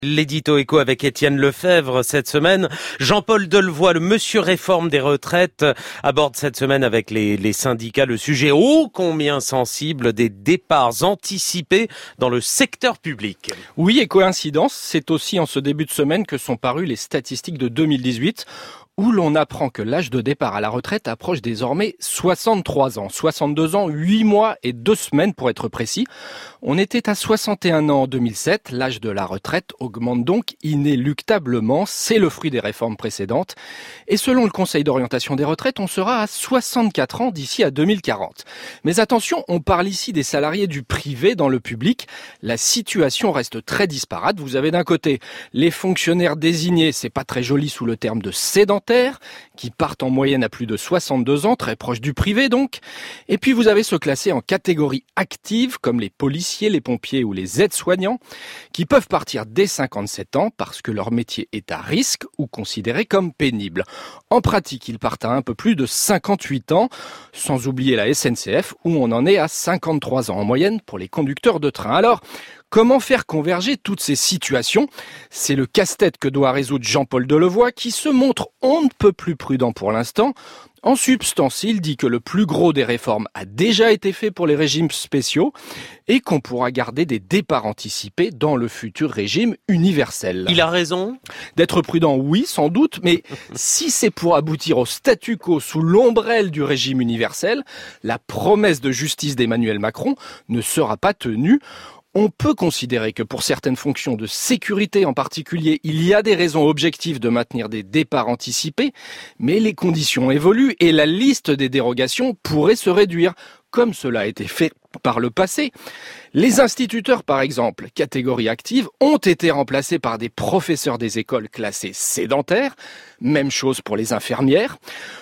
L'édito écho avec Étienne Lefebvre cette semaine. Jean-Paul Delevoye, le monsieur réforme des retraites, aborde cette semaine avec les syndicats le sujet ô combien sensible des départs anticipés dans le secteur public. Oui, et coïncidence, c'est aussi en ce début de semaine que sont parues les statistiques de 2018, où l'on apprend que l'âge de départ à la retraite approche désormais 63 ans. 62 ans, 8 mois et 2 semaines pour être précis. On était à 61 ans en 2007. L'âge de la retraite augmente donc inéluctablement. C'est le fruit des réformes précédentes. Et selon le Conseil d'orientation des retraites, on sera à 64 ans d'ici à 2040. Mais attention, on parle ici des salariés du privé dans le public. La situation reste très disparate. Vous avez d'un côté les fonctionnaires désignés, c'est pas très joli sous le terme de sédentaires, qui partent en moyenne à plus de 62 ans, très proches du privé donc. Et puis vous avez ceux classés en catégorie active, comme les policiers, les pompiers ou les aides-soignants, qui peuvent partir dès 57 ans parce que leur métier est à risque ou considéré comme pénible. En pratique, ils partent à un peu plus de 58 ans, sans oublier la SNCF, où on en est à 53 ans en moyenne pour les conducteurs de train. Alors, comment faire converger toutes ces situations ? C'est le casse-tête que doit résoudre Jean-Paul Delevoye, qui se montre on ne peut plus prudent pour l'instant. En substance, il dit que le plus gros des réformes a déjà été fait pour les régimes spéciaux et qu'on pourra garder des départs anticipés dans le futur régime universel. Il a raison. D'être prudent, oui, sans doute, mais si c'est pour aboutir au statu quo sous l'ombrelle du régime universel, la promesse de justice d'Emmanuel Macron ne sera pas tenue. On peut considérer que pour certaines fonctions de sécurité en particulier, il y a des raisons objectives de maintenir des départs anticipés, mais les conditions évoluent et la liste des dérogations pourrait se réduire, comme cela a été fait par le passé. Les instituteurs, par exemple, catégorie active, ont été remplacés par des professeurs des écoles classés sédentaires. Même chose pour les infirmières.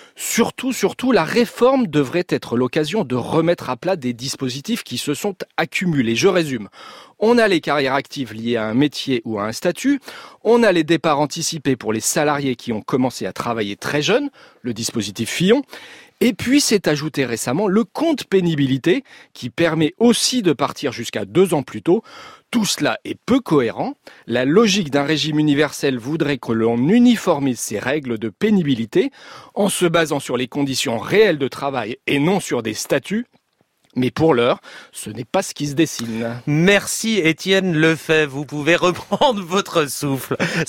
Surtout, la réforme devrait être l'occasion de remettre à plat des dispositifs qui se sont accumulés. Je résume. On a les carrières actives liées à un métier ou à un statut. On a les départs anticipés pour les salariés qui ont commencé à travailler très jeunes, le dispositif Fillon. Et puis s'est ajouté récemment le compte pénibilité qui permet aussi de partir jusqu'à 2 ans plus tôt. Tout cela est peu cohérent. La logique d'un régime universel voudrait que l'on uniformise ces règles de pénibilité en se basant sur les conditions réelles de travail et non sur des statuts. Mais pour l'heure, ce n'est pas ce qui se dessine. Merci Étienne Lefebvre, vous pouvez reprendre votre souffle.